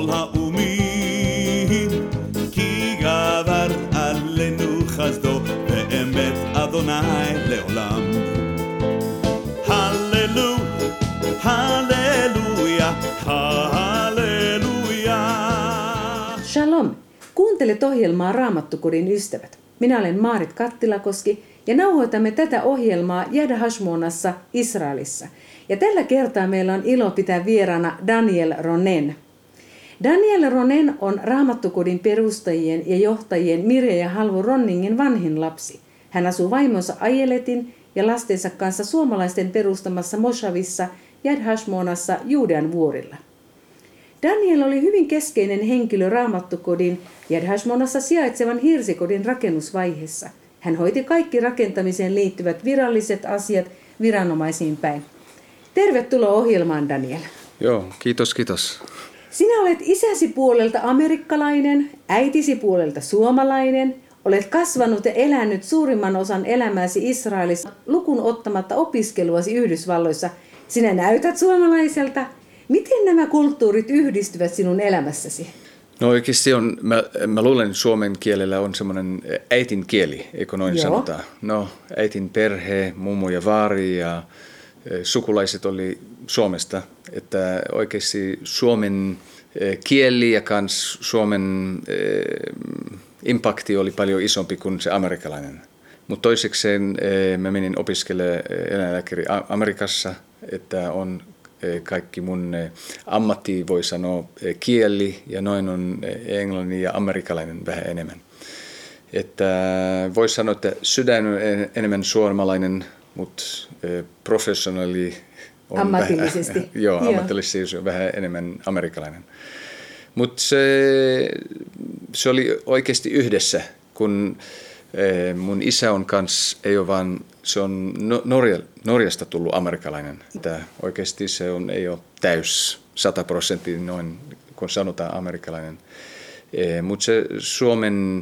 האומים, כי גבר עלינו חסדו, ואמת אדוני לעולם. הללו, הללויה, halleluja. Shalom! Kuuntelet ohjelmaa Raamattukodin ystävät. Minä olen Maarit Kattilakoski ja nauhoitamme tätä ohjelmaa Yad Hashmonassa, Israelissa. Ja tällä kertaa meillä on ilo pitää vieraana Daniel Ronen. Daniel Ronen on Raamattukodin perustajien ja johtajien Mirja ja Halvo Ronningin vanhin lapsi. Hän asuu vaimonsa Ajeletin ja lastensa kanssa suomalaisten perustamassa Moshavissa Yad Hashmonassa Juudean vuorilla. Daniel oli hyvin keskeinen henkilö Raamattukodin Yad Hashmonassa sijaitsevan hirsikodin rakennusvaiheessa. Hän hoiti kaikki rakentamiseen liittyvät viralliset asiat viranomaisiin päin. Tervetuloa ohjelmaan, Daniel. Joo, kiitos. Sinä olet isäsi puolelta amerikkalainen, äitisi puolelta suomalainen. Olet kasvanut ja elänyt suurimman osan elämääsi Israelissa, lukuun ottamatta opiskeluasi Yhdysvalloissa. Sinä näytät suomalaiselta. Miten nämä kulttuurit yhdistyvät sinun elämässäsi? No oikeasti mä luulen, että suomen kielellä on semmoinen äitin kieli, eikö noin sanotaan? No äitin perhe, mummo ja vaari ja sukulaiset oli Suomesta. Että oikeasti suomen kieli ja kans suomen impakti oli paljon isompi kuin se amerikkalainen. Mutta toisekseen mä menin opiskelemaan eläinlääkäri Amerikassa, että on kaikki mun ammatti, voi sanoa, kieli ja noin on englannin ja amerikkalainen vähän enemmän. Että voi sanoa, että sydän on enemmän suomalainen, mutta professionaali on ammatillisesti. Ammatillisesti on vähän enemmän amerikkalainen. Mutta se oli oikeasti yhdessä, kun mun isä on kans, ei ole vaan, se on Norjasta tullut amerikkalainen. Että oikeasti se ei ole täys 100% noin, kun sanotaan amerikkalainen. Mutta se Suomen,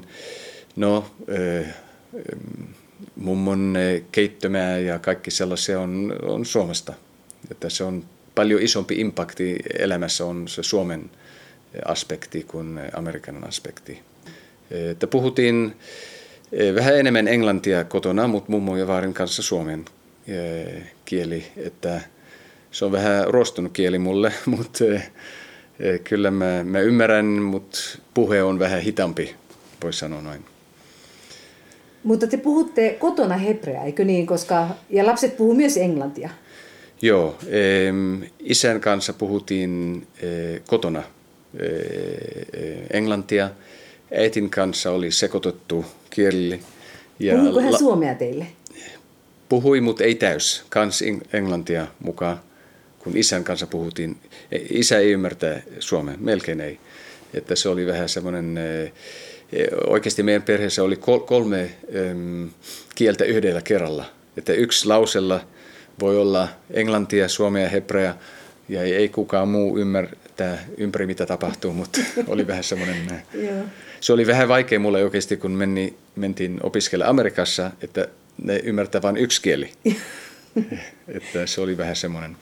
mummon keittomää ja kaikki sellaisia on Suomesta. Että se on paljon isompi impakti elämässä on se Suomen aspekti kuin amerikkalainen aspekti. Että puhuttiin vähän enemmän englantia kotona, mutta mummo ja vaarin kanssa suomen kieli. Että se on vähän ruostunut kieli mulle, mutta kyllä mä ymmärrän, mutta puhe on vähän hitaampi, voisi sanoa noin. Mutta te puhutte kotona hebreaa, eikö niin? Ja lapset puhuu myös englantia. Joo, isän kanssa puhuttiin kotona englantia. Äitin kanssa oli sekoitettu kieli. Puhuiko hän suomea teille? Puhui, mutta ei täys. Kans englantia mukaan. Kun isän kanssa puhuttiin, isä ei ymmärtää suomea, melkein ei. Että se oli vähän semmoinen, oikeasti meidän perheessä oli 3 kieltä yhdellä kerralla. Että yksi lausella voi olla englantia, suomea ja hebrea, ja ei kukaan muu ymmärtää ympäri mitä tapahtuu, mutta oli vähän semmoinen. Se oli vähän vaikea mulle oikeasti, kun mentiin opiskella Amerikassa, että ne ymmärtää vain yksi kieli. Että se oli vähän semmoinen.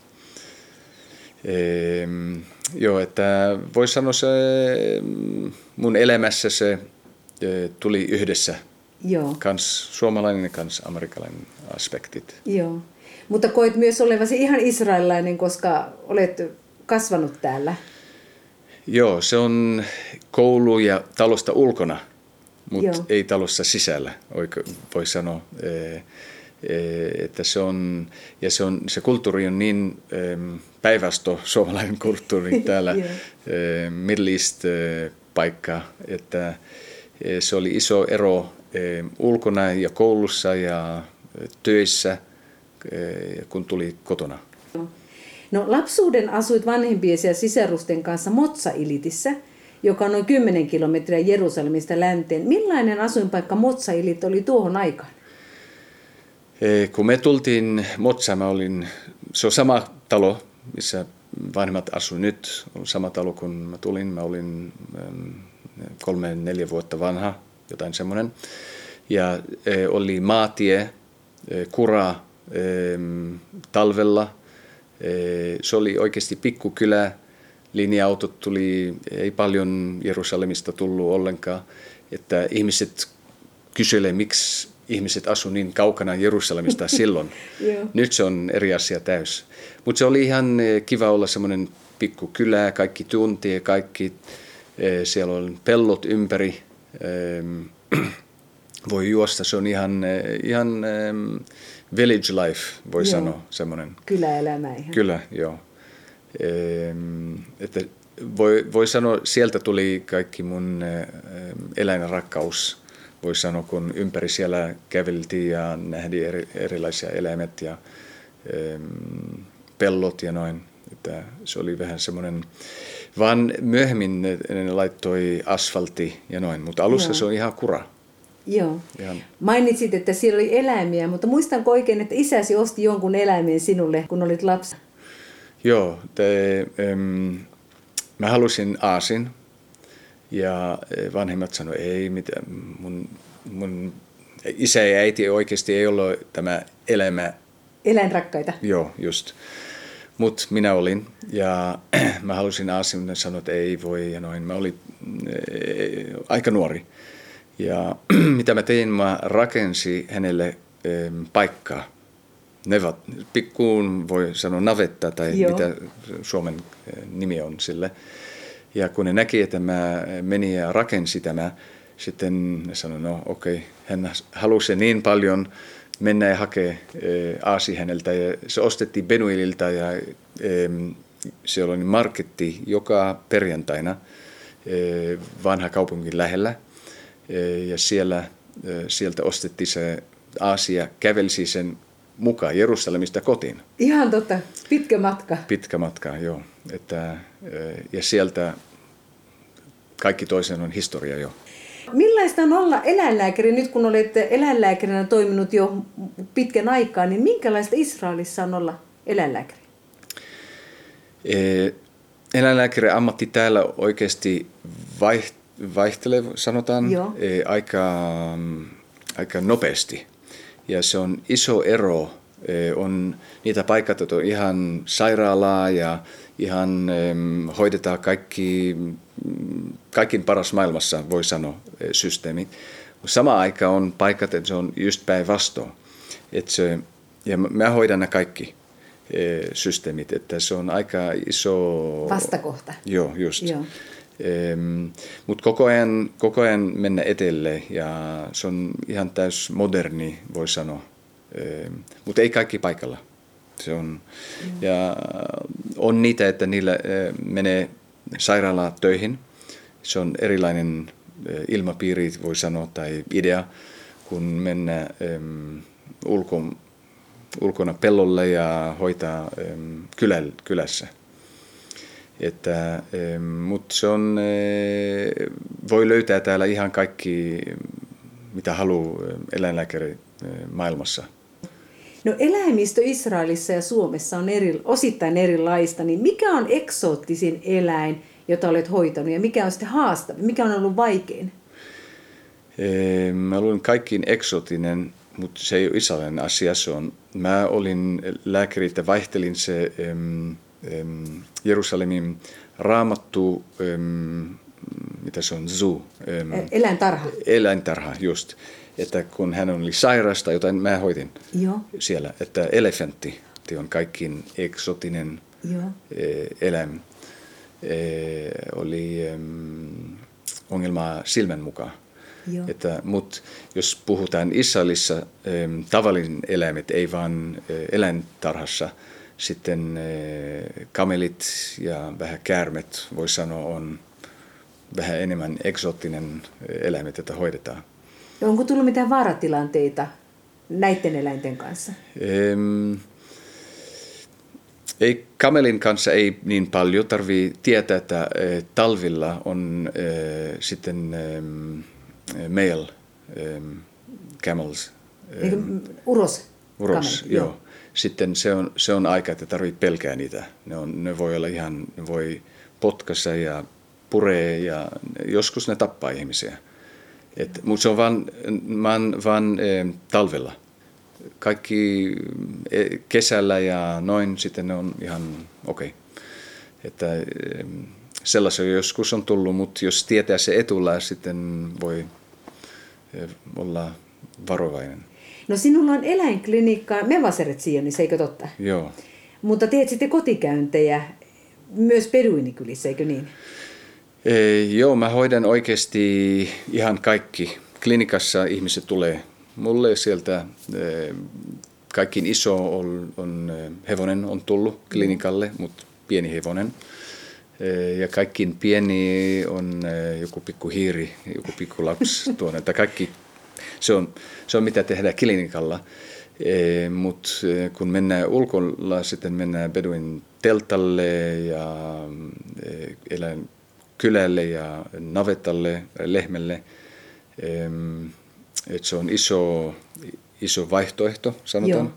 Että voisi sanoa, se mun elämässä se tuli yhdessä. Joo. Kans suomalainen ja kans amerikkalainen aspektit. Joo. Mutta koet myös olevasi ihan israelilainen, koska olet kasvanut täällä. Joo, se on koulu ja talosta ulkona, mutta ei talossa sisällä, voi sanoa. Että se kulttuuri on niin päinvasto suomalainen kulttuuri täällä Middle East paikka, että se oli iso ero ulkona ja koulussa ja töissä, kun tuli kotona. No, lapsuuden asuit vanhempiesi ja sisarusten kanssa Motsa-Ilitissä, joka on noin 10 kilometriä Jerusalemista länteen. Millainen asuinpaikka Motsa-Ilit oli tuohon aikaan? Kun me tultiin Motsaan, se on sama talo, missä vanhemmat asuivat nyt. On sama talo, kun mä tulin. Mä olin 3-4 vuotta vanha, jotain semmoinen. Ja oli maatie, kura talvella. Se oli oikeasti pikkukylä, linja-autot tuli, ei paljon Jerusalemista tullut ollenkaan. Että ihmiset kyselee, miksi ihmiset asu niin kaukana Jerusalemista silloin. Nyt se on eri asia täys. Mutta se oli ihan kiva olla semmoinen pikku kylä, kaikki tuntee, kaikki, siellä on pellot ympäri, voi juosta, se on ihan village life, voi sanoa semmoinen. Kyläelämä ihan. Kyllä, joo. Että voi sanoa, sieltä tuli kaikki mun eläinrakkaus, voi sanoa, kun ympäri siellä käveltiin ja nähtiin erilaisia eläimet ja pellot ja noin. Että se oli vähän semmoinen, vaan myöhemmin ne laittoi asfaltti ja noin, mutta alussa se on ihan kura. Joo. Mainitsit, että siellä oli eläimiä, mutta muistanko oikein, että isäsi osti jonkun eläimen sinulle, kun olit lapsi? Joo, mä halusin aasin ja vanhemmat sanoivat, ei mitään, mun isä ja äiti oikeasti ei ollut tämä elämä. Eläinrakkaita. Joo, just. Mutta minä olin ja mä halusin aasin, mutta sanoin, että ei voi ja noin. Mä olin aika nuori. Ja mitä mä tein, mä rakensin hänelle paikkaa. Pikkuun voi sanoa navetta tai mitä Suomen nimi on sille. Ja kun ne näki, että mä menin ja rakensin tämä, sitten ne sanoi, no okei, hän halusi niin paljon mennä ja hakea aasi häneltä. Ja se ostettiin Benuililta ja siellä oli marketti joka perjantaina vanha kaupungin lähellä. Ja sieltä ostettiin se asia, kävelsi sen mukaan Jerusalemista kotiin. Ihan totta, pitkä matka. Pitkä matka, joo. Ja sieltä kaikki toisen on historia jo. Millaista on olla eläinlääkäri nyt, kun olet eläinlääkärinä toiminut jo pitkän aikaa, niin minkälaista Israelissa on olla eläinlääkäri? Eläinlääkärin ammatti täällä oikeasti vaihtelee, sanotaan, aika nopeasti. Ja se on iso ero. On niitä paikkoja, että on ihan sairaalaa ja ihan hoidetaan kaikkin paras maailmassa, voi sanoa, systeemi. Sama aika on paikat, että se on just päinvastoin. Ja mä hoidan nämä kaikki systeemit, että se on aika iso vastakohta. Joo, just. Joo. Mutta koko ajan mennä etelle ja se on ihan täys moderni, voi sanoa. Mutta ei kaikki paikalla. Se on, ja on niitä, että niillä menee sairaalaan töihin. Se on erilainen ilmapiiri, voi sanoa, tai idea, kun mennään ulkona pellolle ja hoitaa kylässä. Mutta se on, voi löytää täällä ihan kaikki, mitä haluaa eläinlääkäri maailmassa. No eläimistö Israelissa ja Suomessa on osittain erilaista, niin mikä on eksoottisin eläin, jota olet hoitanut ja mikä on sitten haastavin, mikä on ollut vaikein? Mä luulen kaikkiin eksootinen, mutta se ei ole israelilainen asia. Mä olin lääkäri, että vaihtelin se Jerusalemin raamattu, mitä se on, zoo. Eläintarha. Eläintarha, just. Että kun hän oli sairasta, jotain mä hoitin siellä. Että elefantti on kaikkiin eksotinen eläin. Oli ongelma silmän mukaan. Mutta jos puhutaan Israelissa, tavallinen eläimet, ei vaan eläintarhassa, sitten kamelit ja vähän käärmet, voi sanoa, on vähän enemmän eksoottinen eläimet, joita hoidetaan. No onko tullut mitään vaaratilanteita näiden eläinten kanssa? Ei, kamelin kanssa ei niin paljon. Tarvii tietää, että talvilla on sitten male camels. Uros. Uros, joo. Sitten se on aika, että tarvii pelkää niitä. Ne voi olla ihan, ne voi potkassa ja puree ja joskus ne tappaa ihmisiä. Mutta se on vaan talvella. Kaikki kesällä ja noin sitten ne on ihan okei. Että sellaisia joskus on tullut, mutta jos tietää se etulla, sitten voi olla varovainen. No sinulla on eläinklinikka Mevaseret-Sionissa, eikö totta? Joo. Mutta teet sitten kotikäyntejä myös beduinikylissä, eikö niin? Joo, mä hoidan oikeasti ihan kaikki. Klinikassa ihmiset tulee mulle sieltä. Kaikkiin iso on hevonen on tullut klinikalle, mutta pieni hevonen. Ja kaikkiin pieni on joku pikku hiiri, joku pikku lapsi tuonne. Kaikki, se on mitä tehdään klinikalla. Mutta kun mennään ulkolla, sitten mennään beduin teltalle ja kylälle ja navetalle, lehmälle. Et se on iso vaihtoehto, sanotaan.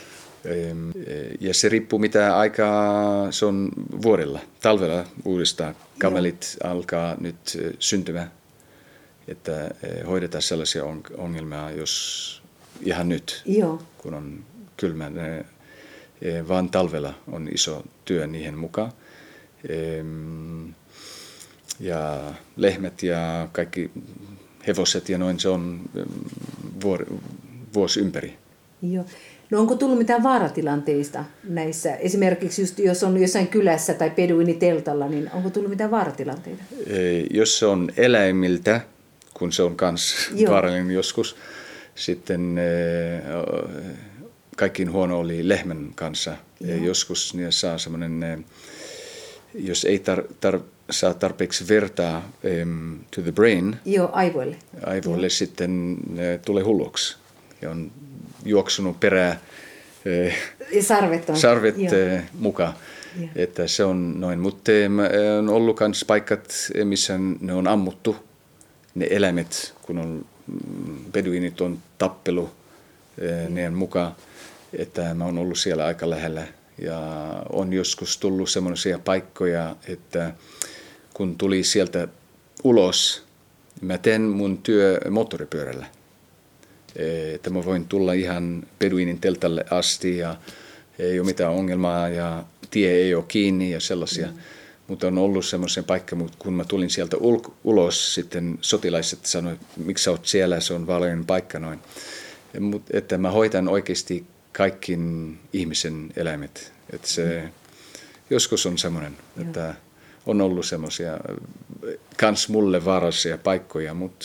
Ja se riippuu mitä aikaa se on vuodella. Talvella uudestaan kamelit alkaa nyt syntymään. Että hoidetaan sellaisia ongelmia, jos ihan nyt, kun on kylmä. Vaan talvella on iso työ niihin mukaan. Ja lehmät ja kaikki hevoset ja noin, se on vuosi ympäri. Joo. No onko tullut mitään vaaratilanteista näissä? Esimerkiksi just, jos on jossain kylässä tai beduiniteltalla, niin onko tullut mitään vaaratilanteita? Jos se on eläimiltä, kun se on myös vaarallinen joskus, sitten kaikkiin huono oli lehmän kanssa. Joskus niin saa semmoinen, jos ei saa tarpeeksi vertaa to the brain, aivoille sitten tulee hulluksi. Ja on juoksunut perään sarvet mukaan. Että se on noin. Mutta on ollut myös paikat, missä ne on ammuttu, ne eläimet, kun on beduinit on tappelu niiden mukaan. Että mä oon ollut siellä aika lähellä. Ja on joskus tullut semmoisia paikkoja, että kun tuli sieltä ulos, mä teen mun työ moottoripyörällä. Että mä voin tulla ihan beduinin teltalle asti ja ei ole mitään ongelmaa ja tie ei ole kiinni ja sellaisia. Mutta on ollut semmoisen paikka, kun mä tulin sieltä ulos, sitten sotilaiset sanoivat, miksi sä oot siellä, se on vaarallinen paikka noin. Että mä hoitan oikeasti kaikkin ihmisen eläimet. Että se joskus on semmoinen, että on ollut semmoisia kans mulle vaarallisia paikkoja, mutta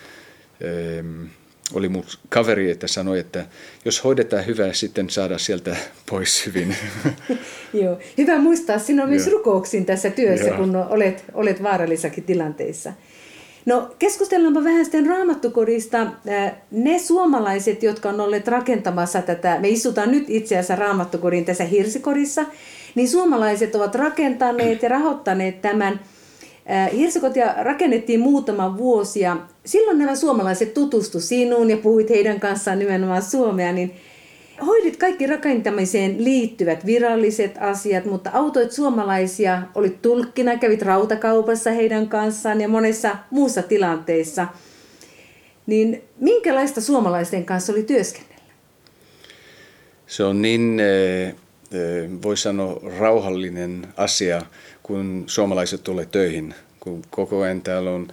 oli mun kaveri, että sanoi, että jos hoidetaan hyvää, sitten saadaan sieltä pois hyvin. Joo, hyvä muistaa, sinä on myös rukouksiin tässä työssä, kun olet vaarallisissakin tilanteissa. No keskustellaanpa vähän sitten Raamattukodista. Ne suomalaiset, jotka on olleet rakentamassa tätä, me istutaan nyt itse asiassa Raamattukodin tässä Hirsikodissa, niin suomalaiset ovat rakentaneet ja rahoittaneet tämän. Hirsikotia rakennettiin muutama vuosi ja silloin nämä suomalaiset tutustu sinuun ja puhuit heidän kanssaan nimenomaan suomea, niin hoidit kaikki rakentamiseen liittyvät viralliset asiat, mutta autoit suomalaisia, olit tulkkina, kävit rautakaupassa heidän kanssaan ja monessa muussa tilanteessa. Niin minkälaista suomalaisten kanssa oli työskennellä? Se on niin, voi sanoa, rauhallinen asia, kun suomalaiset tulee töihin. Kun koko ajan täällä on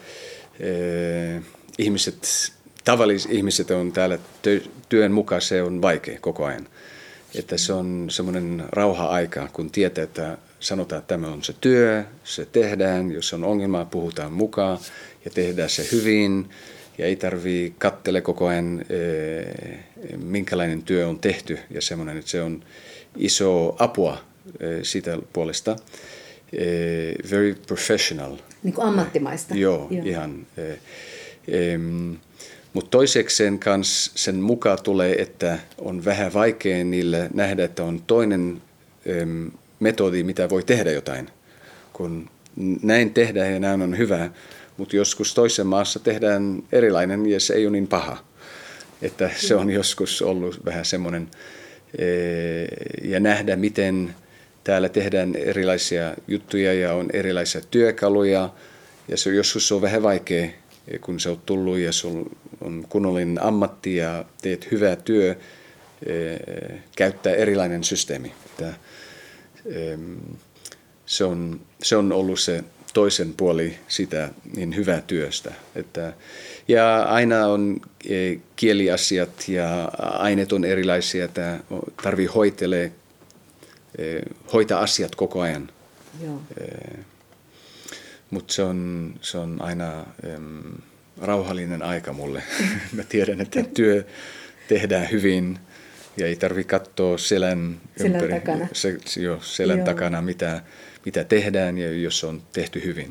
tavalliset ihmiset on täällä työn mukaan, se on vaikea koko ajan. Että se on semmoinen rauha-aika, kun tietää, että sanotaan, että tämä on se työ, se tehdään, jos on ongelmaa, puhutaan mukaan ja tehdään se hyvin. Ja ei tarvitse katsella koko ajan, minkälainen työ on tehty ja semmoinen, että se on iso apua siitä puolesta. Very professional. Niin kuin ammattimaista. Joo. Ihan. Mutta toisekseen kanssa sen mukaan tulee, että on vähän vaikea niille nähdä, että on toinen metodi, mitä voi tehdä jotain. Kun näin tehdään ja näin on hyvä, mutta joskus toisessa maassa tehdään erilainen ja se ei ole niin paha. Että se on joskus ollut vähän semmoinen, ja nähdä miten täällä tehdään erilaisia juttuja ja on erilaisia työkaluja. Ja se joskus on vähän vaikea, kun sä oot tullut ja sulla on kunnollinen ammatti ja teet hyvää työ, käyttää erilainen systeemi. se on ollut se toisen puoli sitä niin hyvää työstä. Ja aina on kieliasiat ja aineet on erilaisia, että tarvii hoitaa asiat koko ajan. Mutta se on aina rauhallinen aika mulle. Mä tiedän, että työ tehdään hyvin ja ei tarvitse katsoa selän takana, selän takana mitä tehdään ja jos on tehty hyvin.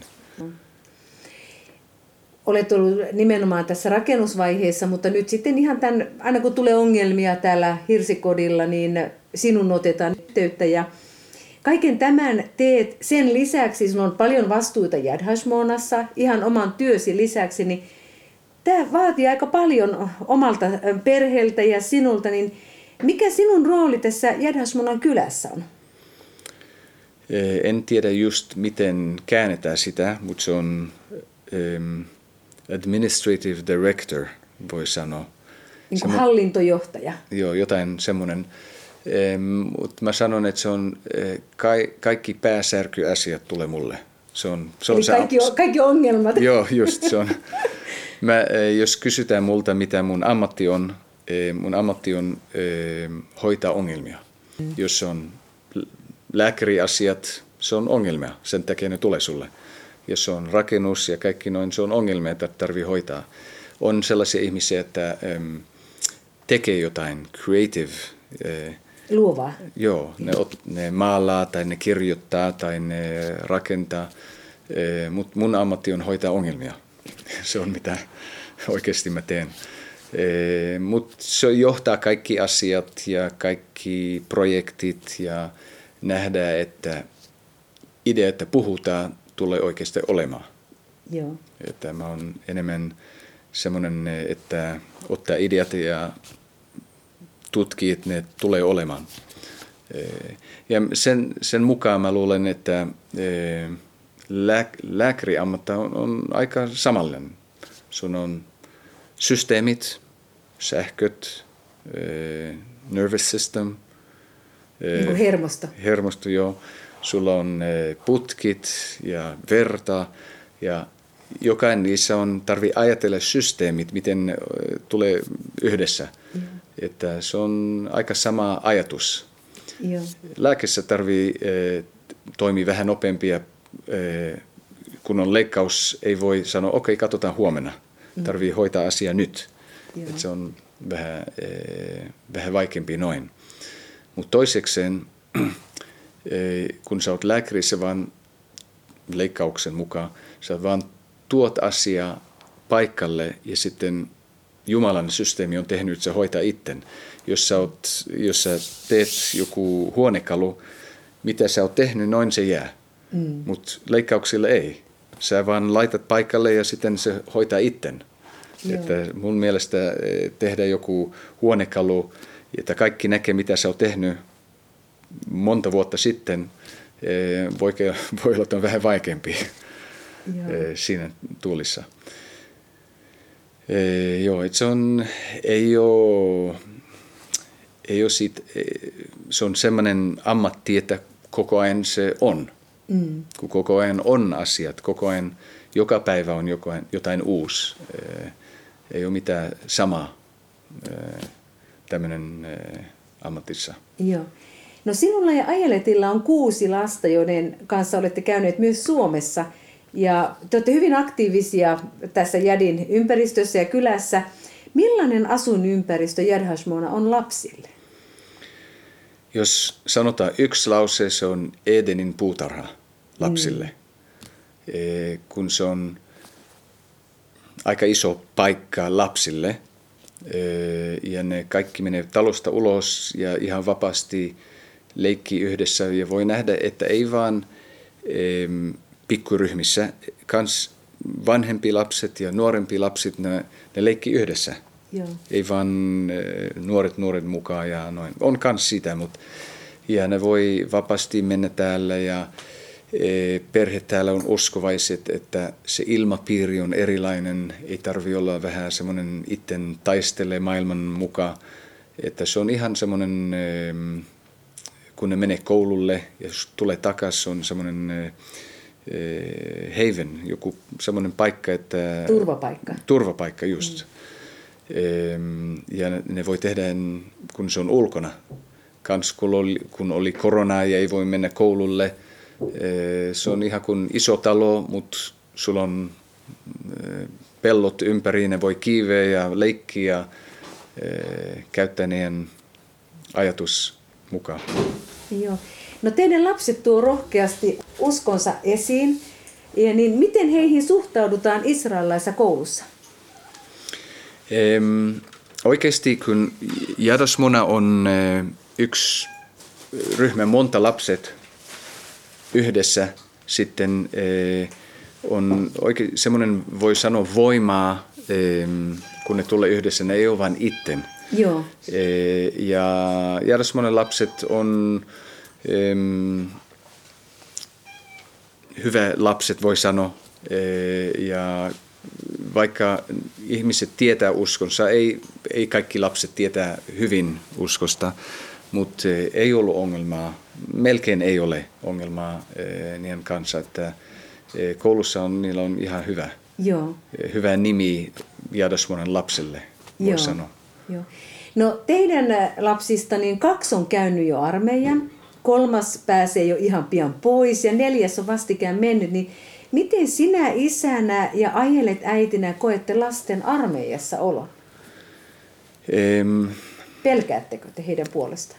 Olet ollut nimenomaan tässä rakennusvaiheessa, mutta nyt sitten ihan aina kun tulee ongelmia täällä Hirsikodilla, niin sinun otetaan yhteyttä. Ja kaiken tämän teet sen lisäksi, sinulla on paljon vastuuta Yad Hashmonassa, ihan oman työsi lisäksi, niin tämä vaatii aika paljon omalta perheeltä ja sinulta. Niin mikä sinun rooli tässä Yad Hashmonan kylässä on? En tiedä just miten käännetään sitä, mutta se on administrative director, voi sanoa. Niin kuin hallintojohtaja. Joo, jotain semmoinen. Mutta mä sanon, että se on kaikki pääsärkyasiat tulee mulle. Kaikki ongelmat. Joo, just se on. Jos kysytään multa, mitä mun ammatti on hoitaa ongelmia. Jos se on lääkäriasiat, se on ongelmia, sen takia ne tulee sulle. Jos se on rakennus ja kaikki noin, se on ongelmia, että tarvii hoitaa. On sellaisia ihmisiä, että tekee jotain creative. Luovaa. Joo, ne maalaa tai ne kirjoittaa tai ne rakentaa, mutta mun ammatti on hoitaa ongelmia. Se on mitä oikeasti mä teen. Mutta se johtaa kaikki asiat ja kaikki projektit ja nähdään, että idea, että puhutaan, tulee oikeasti olemaan. Joo. Että mä oon enemmän semmoinen, että ottaa ideat ja tutkii, että ne tulee olemaan. Ja sen mukaan mä luulen, että lääkäriammatta on aika samanlainen. Sun on systeemit, sähköt, nervous system. Niin kuin hermosto. Hermosto, joo. Sulla on putkit ja verta ja jokainen niissä tarvii ajatella systeemit, miten tulee yhdessä. Että se on aika sama ajatus. Joo. Lääkässä tarvii toimia vähän nopeampia. Kun on leikkaus, ei voi sanoa, okei, katsotaan huomenna. Tarvii hoitaa asia nyt. Että se on vähän vaikeampi noin. Mutta toisekseen, kun sä oot lääkärissä vaan leikkauksen mukaan, sä vaan tuot asiaa paikalle ja sitten Jumalan systeemi on tehnyt, että se hoitaa itten. Jos sä teet joku huonekalu, mitä sä oot tehnyt, noin se jää. Mutta leikkauksilla ei. Sä vaan laitat paikalle ja sitten se hoitaa itten. Että mun mielestä tehdä joku huonekalu, että kaikki näkee, mitä sä oot tehnyt monta vuotta sitten, voi olla, että on vähän vaikeampi siinä tuulissa. Joo, että se on semmoinen ammatti, että koko ajan se on. Kun koko ajan on asiat, koko ajan, joka päivä on jotain uusi. Ei ole mitään samaa tämmöinen ammatissa. Joo. No sinulla ja Ayeletilla on 6 lasta, joiden kanssa olette käyneet myös Suomessa. Ja te olette hyvin aktiivisia tässä Yadin ympäristössä ja kylässä. Millainen asuinympäristö Yad Hashmona on lapsille? Jos sanotaan yksi lause, se on Edenin puutarha lapsille. Kun se on aika iso paikka lapsille ja ne kaikki menee talosta ulos ja ihan vapaasti leikkii yhdessä ja voi nähdä, että ei vaan pikkuryhmissä, kans vanhempi lapset ja nuorempi lapset, ne leikkii yhdessä. Joo. Ei vaan nuoret mukaan ja noin. On kans sitä, mutta ja ne voi vapaasti mennä täällä ja perhe täällä on uskovaiset, että se ilmapiiri on erilainen. Ei tarvitse olla vähän semmoinen itten taistele maailman mukaan. Että se on ihan semmoinen, kun ne menee koululle ja jos tulee takaisin, on semmoinen haven, joku semmoinen paikka, että... Turvapaikka. Turvapaikka, just. Ja ne voi tehdä, kun se on ulkona. Kans kun oli korona ja ei voi mennä koululle. Se on ihan kuin iso talo, mutta sulla on pellot ympäri, ne voi kiiveä ja leikkiä ja käyttää niiden ajatus mukaan. Joo. No teidän lapset tuo rohkeasti uskonsa esiin, ja niin miten heihin suhtaudutaan israelilaisessa koulussa? Oikeasti kun Yad Hashmona on yksi ryhmä, monta lapset yhdessä, sitten on oikein semmoinen, voi sanoa, voimaa, kun ne tulee yhdessä, ne ei ole vain itten. Joo. Ja Yad Hashmonan lapset on hyvä lapset, voi sanoa, ja vaikka ihmiset tietää uskonsa, ei kaikki lapset tietää hyvin uskosta, mutta ei ollut ongelmaa, melkein ei ole ongelmaa niiden kanssa, että koulussa niillä on ihan hyvä nimi Yad Hashmonan lapselle, voi sanoa. Joo. No teidän lapsista niin 2 on käynyt jo armeijan, 3 pääsee jo ihan pian pois ja 4 on vastikään mennyt, niin miten sinä isänä ja Aijelet äitinä koette lasten armeijassa olon? Pelkäättekö te heidän puolestaan?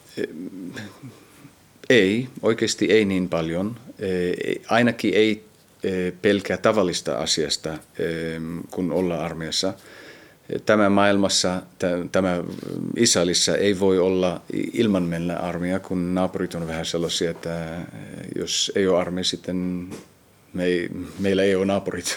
Ei, oikeasti ei niin paljon. Ainakin ei pelkää tavallista asiasta, kun ollaan armeijassa. Tämä maailmassa, tämä Israelissa ei voi olla ilman mennä armeija, kun naapurit on vähän sellaisia, että jos ei ole armeija, sitten meillä ei ole naapurit.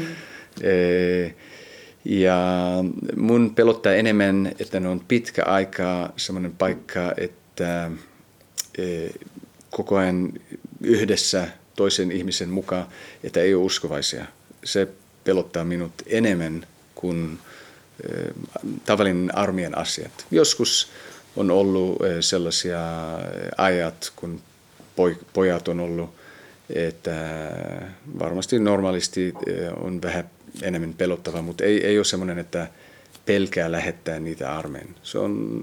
Ja mun pelottaa enemmän, että ne on pitkä aikaa sellainen paikka, että koko ajan yhdessä toisen ihmisen mukaan, että ei ole uskovaisia. Se pelottaa minut enemmän kuin tavallinen armeijan asiat. Joskus on ollut sellaisia ajat, kun pojat on ollut, että varmasti normaalisti on vähän enemmän pelottava, mutta ei ole semmoinen, että pelkää lähettää niitä armeijan. Se on,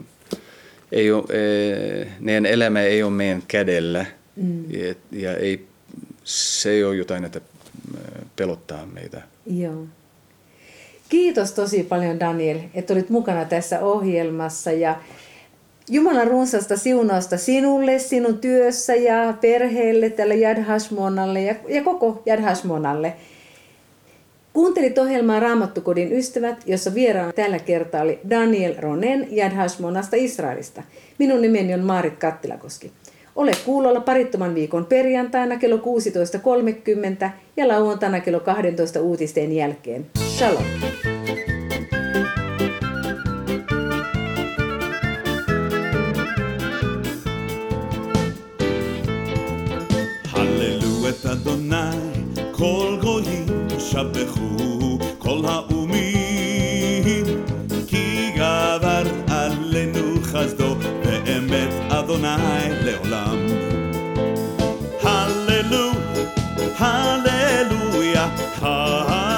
meidän elämä ei ole meidän kädellä ja se ei ole jotain, että pelottaa meitä. Joo. Kiitos tosi paljon, Daniel, että olit mukana tässä ohjelmassa ja Jumalan runsaasta siunausta sinulle, sinun työssä ja perheelle, tälle Yad Hashmonalle ja koko Yad Hashmonalle. Kuuntelit ohjelmaa Raamattukodin ystävät, jossa vieraana tällä kertaa oli Daniel Ronen Yad Hashmonasta Israelista. Minun nimeni on Maarit Kattilakoski. Ole kuulolla parittoman viikon perjantaina kello 16.30 ja lauantaina kello 12 uutisten jälkeen. Shalom! הללו את אדוני, כל גויים שבחו, כל האומים, כי גבר עלינו חסדו, באמת אדוני לעולם. הללו, הללויה,